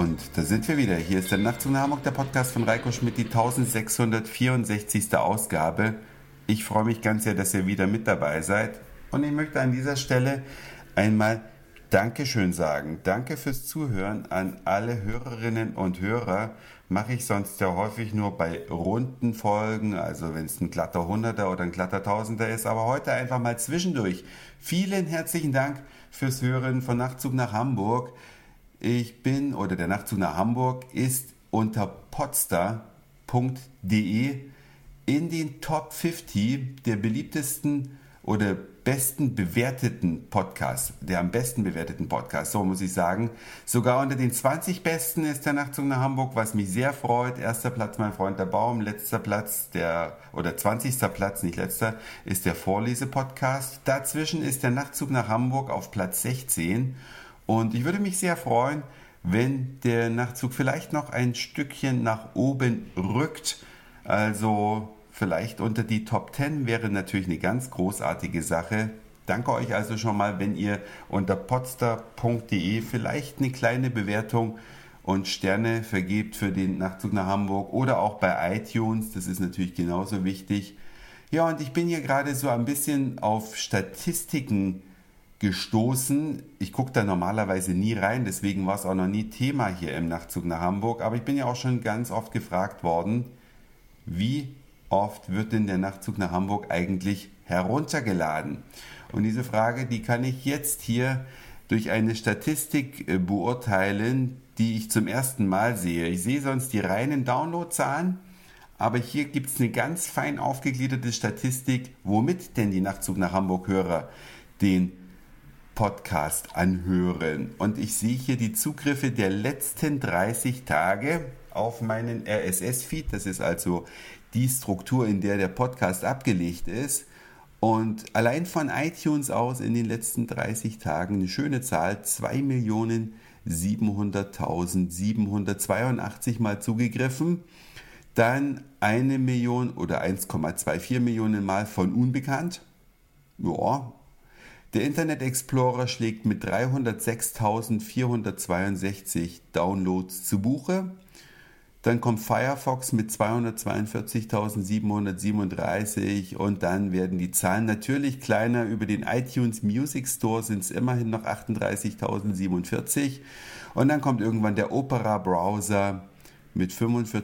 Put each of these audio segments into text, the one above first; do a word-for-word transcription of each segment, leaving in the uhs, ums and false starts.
Und da sind wir wieder. Hier ist der Nachtzug nach Hamburg, der Podcast von Reiko Schmidt, die eintausendsechshundertvierundsechzigste Ausgabe. Ich freue mich ganz sehr, dass ihr wieder mit dabei seid. Und ich möchte an dieser Stelle einmal Dankeschön sagen. Danke fürs Zuhören an alle Hörerinnen und Hörer. Mache ich sonst ja häufig nur bei runden Folgen, also wenn es ein glatter Hunderter oder ein glatter Tausender ist. Aber heute einfach mal zwischendurch. Vielen herzlichen Dank fürs Hören von Nachtzug nach Hamburg. Ich bin, oder der Nachtzug nach Hamburg ist unter podstar punkt de in den Top fünfzig der beliebtesten oder besten bewerteten Podcasts, der am besten bewerteten Podcast, so muss ich sagen. Sogar unter den zwanzig besten ist der Nachtzug nach Hamburg, was mich sehr freut. Erster Platz, mein Freund der Baum, letzter Platz, der, oder zwanzigster Platz, nicht letzter, ist der Vorlese-Podcast. Dazwischen ist der Nachtzug nach Hamburg auf Platz sechzehn. Und ich würde mich sehr freuen, wenn der Nachtzug vielleicht noch ein Stückchen nach oben rückt. Also vielleicht unter die Top zehn wäre natürlich eine ganz großartige Sache. Danke euch also schon mal, wenn ihr unter podstar punkt de vielleicht eine kleine Bewertung und Sterne vergebt für den Nachtzug nach Hamburg oder auch bei iTunes. Das ist natürlich genauso wichtig. Ja, und ich bin hier gerade so ein bisschen auf Statistiken gestoßen. Ich gucke da normalerweise nie rein, deswegen war es auch noch nie Thema hier im Nachtzug nach Hamburg. Aber ich bin ja auch schon ganz oft gefragt worden, wie oft wird denn der Nachtzug nach Hamburg eigentlich heruntergeladen? Und diese Frage, die kann ich jetzt hier durch eine Statistik äh, beurteilen, die ich zum ersten Mal sehe. Ich sehe sonst die reinen Downloadzahlen, aber hier gibt es eine ganz fein aufgegliederte Statistik, womit denn die Nachtzug nach Hamburg-Hörer den Podcast anhören. Und ich sehe hier die Zugriffe der letzten dreißig Tage auf meinen R S S-Feed. Das ist also die Struktur, in der der Podcast abgelegt ist. Und allein von iTunes aus in den letzten dreißig Tagen eine schöne Zahl, zwei Millionen siebenhunderttausendsiebenhundertzweiundachtzig Mal zugegriffen. Dann eine Million oder eins Komma vierundzwanzig Millionen Mal von unbekannt. Ja. Der Internet Explorer schlägt mit dreihundertsechstausendvierhundertzweiundsechzig Downloads zu Buche. Dann kommt Firefox mit zweihundertzweiundvierzigtausendsiebenhundertsiebenunddreißig und dann werden die Zahlen natürlich kleiner. Über den iTunes Music Store sind es immerhin noch achtunddreißigtausendsiebenundvierzig. Und dann kommt irgendwann der Opera Browser mit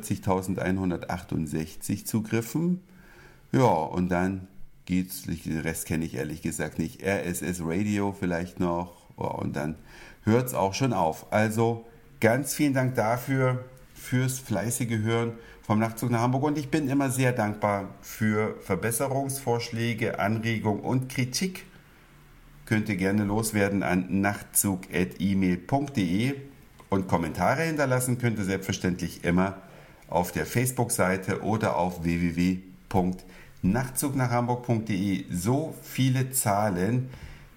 fünfundvierzigtausendeinhundertachtundsechzig Zugriffen. Ja, und dann geht's, den Rest kenne ich ehrlich gesagt nicht. R S S Radio vielleicht noch. Oh, und dann hört es auch schon auf. Also ganz vielen Dank dafür, fürs fleißige Hören vom Nachtzug nach Hamburg. Und ich bin immer sehr dankbar für Verbesserungsvorschläge, Anregungen und Kritik. Könnt ihr gerne loswerden an nachtzug at e mail punkt de und Kommentare hinterlassen könnt ihr selbstverständlich immer auf der Facebook-Seite oder auf w w w punkt nachtzug nach hamburg punkt de. So viele Zahlen,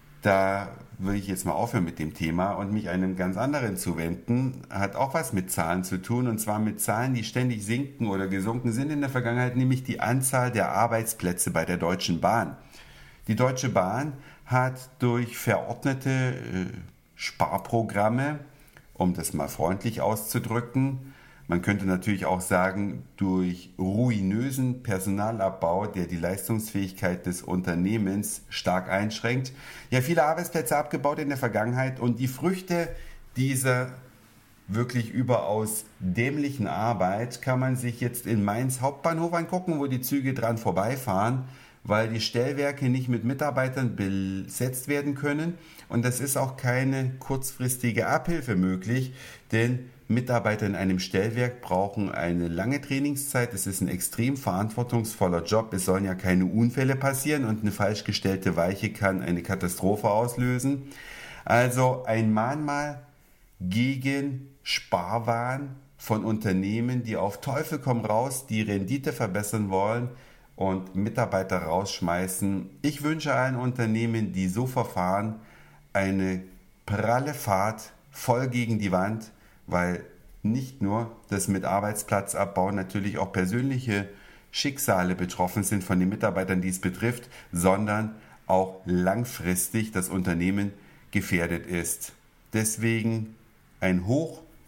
da will ich jetzt mal aufhören mit dem Thema und mich einem ganz anderen zuwenden. Hat auch was mit Zahlen zu tun, und zwar mit Zahlen, die ständig sinken oder gesunken sind in der Vergangenheit, nämlich die Anzahl der Arbeitsplätze bei der Deutschen Bahn. Die Deutsche Bahn hat durch verordnete äh, Sparprogramme, um das mal freundlich auszudrücken, man könnte natürlich auch sagen, durch ruinösen Personalabbau, der die Leistungsfähigkeit des Unternehmens stark einschränkt, ja viele Arbeitsplätze abgebaut in der Vergangenheit, und die Früchte dieser wirklich überaus dämlichen Arbeit kann man sich jetzt in Mainz Hauptbahnhof angucken, wo die Züge dran vorbeifahren, weil die Stellwerke nicht mit Mitarbeitern besetzt werden können, und das ist auch keine kurzfristige Abhilfe möglich, denn Mitarbeiter in einem Stellwerk brauchen eine lange Trainingszeit. Es ist ein extrem verantwortungsvoller Job. Es sollen ja keine Unfälle passieren, und eine falsch gestellte Weiche kann eine Katastrophe auslösen. Also ein Mahnmal gegen Sparwahn von Unternehmen, die auf Teufel komm raus die Rendite verbessern wollen und Mitarbeiter rausschmeißen. Ich wünsche allen Unternehmen, die so verfahren, eine pralle Fahrt voll gegen die Wand, weil nicht nur das mit Arbeitsplatzabbau natürlich auch persönliche Schicksale betroffen sind von den Mitarbeitern, die es betrifft, sondern auch langfristig das Unternehmen gefährdet ist. Deswegen ein Hoch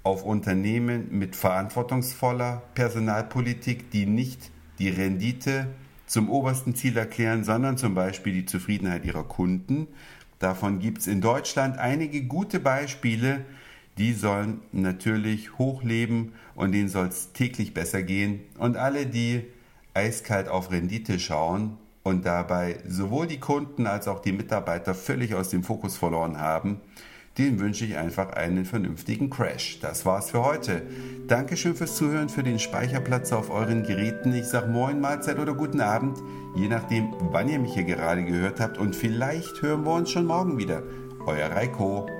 auf Unternehmen mit verantwortungsvoller Personalpolitik, die nicht die Rendite zum obersten Ziel erklären, sondern zum Beispiel die Zufriedenheit ihrer Kunden. Davon gibt es in Deutschland einige gute Beispiele, die sollen natürlich hochleben und denen soll es täglich besser gehen. Und alle, die eiskalt auf Rendite schauen und dabei sowohl die Kunden als auch die Mitarbeiter völlig aus dem Fokus verloren haben, denen wünsche ich einfach einen vernünftigen Crash. Das war's für heute. Dankeschön fürs Zuhören, für den Speicherplatz auf euren Geräten. Ich sag Moin, Mahlzeit oder guten Abend, je nachdem, wann ihr mich hier gerade gehört habt. Und vielleicht hören wir uns schon morgen wieder. Euer Reiko.